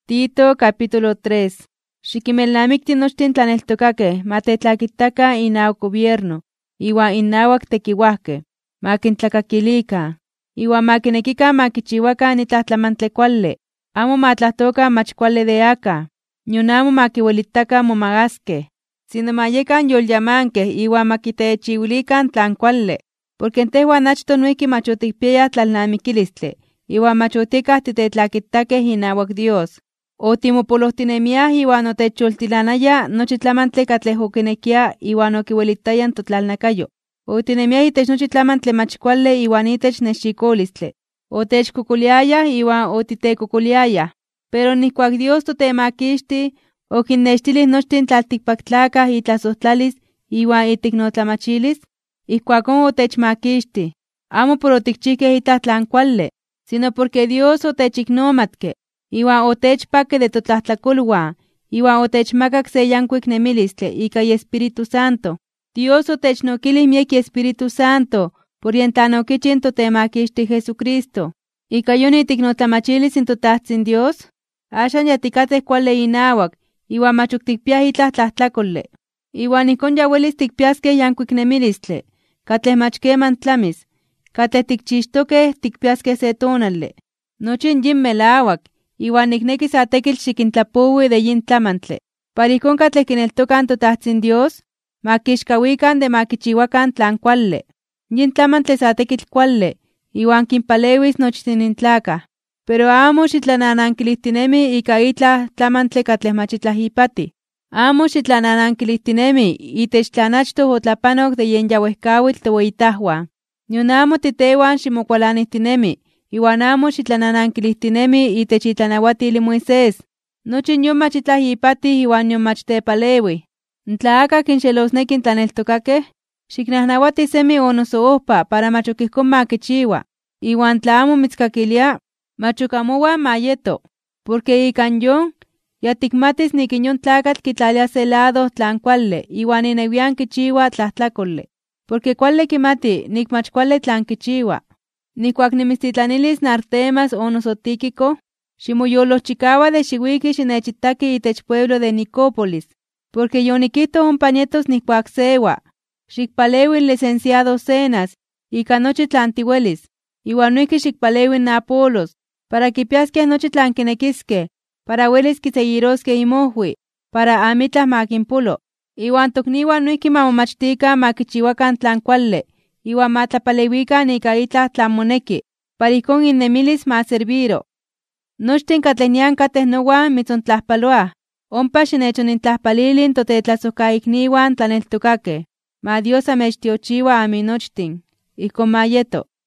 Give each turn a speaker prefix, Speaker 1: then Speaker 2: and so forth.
Speaker 1: Tito capítulo 3. Xiquimelnamikti nochtin tlaneltokakeh matetlakitaka inawak gobierno, iwan inawak tekiuajkeh, makintlakakilikan, iwan makinekikan makichiwakan itlah tlamantle kuali, amo matlahtokan mach kuali de aka, nion amo makiuelitakan momagaskeh, sino mayekan yolyamankeh iwan makitechiuilikan tlan kuali, porque tehuan achto noihki mach otikpiayah tlalnamikilistli, iwan mach otikah titetlakitakeh inawak Dios. Otimopolohtinemiah iwan otecholtilanaya nochi tlamantli katleh okinekia iwan okiuelitayan totlalnakayo. Otinemiah itech nochi tlamantli mach kuali iwan itech nexikolistli. Otechkokoliayah iwan otitekokoliayah. Pero nihkuak Dios totemakixti okinnextilih nochtin tlaltikpaktlakah itlasojtlalis iwan itiknotlamachilis, ihkuakon otechmakixti, amo por otikchihkeh itlah tlan kuali, sino porque Dios otechiknomatke, iwan otechpakke de totlajtlakoluan, iwan otechmakak se yankuik nemilistli ika Espíritu Santo. Dios otechnokilih miek Espíritu Santo por yen tlan okichin totemakixti Jesucristo. Ika yon itiknotlamachilis in toTahtzin Dios, axan ya tikateh kuali inawak, iwan mach ok tikpiah itlah tlajtlakoli. Iwan ijkon ya uelis tikpiaskeh yankuik nemilistli, katleh mach keman tlamis, katleh tikchixtokeh tikpiaskeh se tonali. Nochin yin melawak, iwan nikneki sa tekitl xikintlapowi de yin tlamantli, para ijkon katleh kineltokan toTahtzin Dios, makixkawikan de makichiwakan tlan kuali. Yin tlamantli sa tekitl kuali, iwan kinpalewis nochtin intlakah, pero amo xitlananankilihtinemi ika itlah tlamantli katleh mach itlah ipati. Amo xitlananankilihtinemi itech tlan achtoh otlapanok de yen yauehkawitl toweitahuan. Nion amo titehuan ximokualanihtinemi, iwan amo xitlananankilihtinemi itech itlanauatil Moisés. Nochi yon mach itlah ipati iwan yon mach tepalewi. Tla aka kinxelosneki tlaneltokakeh, xiknahnawati semi o noso ohpa para mach ok ijkon makichiwa, iwan tla amo mitzkakilia, mach ok amowan mayeto, porque ikan yon, ya tikmatis nik in yon tlakatl kitlalia se lado tlan kuali iwan inewian kichiwa tlajtlakoli, porque kuali kimati nik mach kuali tlan kichiwa. Nihkuak nimitztitlanilis Artemas o noso Tíquico, ximoyolochikaua de xiuiki xinechitaki itech pueblo de Nicópolis, porque yonikihto ompa nietos nihkuak sewa. Xikpalewi licenciado Zenas, ika nochi tlan tiuelis, iwan noihki xikpalewi Apolos, para kipiaskeh nochi tlan kinekiskeh, para uelis kiseguiroskeh imohui, para amitlah makinpolo, iwan tokniuan noihki mamomachtikan makichiwakan tlan kuali, iwan matlapalewikan ika itlah tlan moneki, para ijkon innemilis maserviro. Nochtin katleh nian kateh nowan mitzontlajpaloah, ompa xinechonintlajpalilin totetlasojkaikniuan tlaneltokakeh. Ma Dios amechtiochiwa aminochtin. Ijkon mayeto.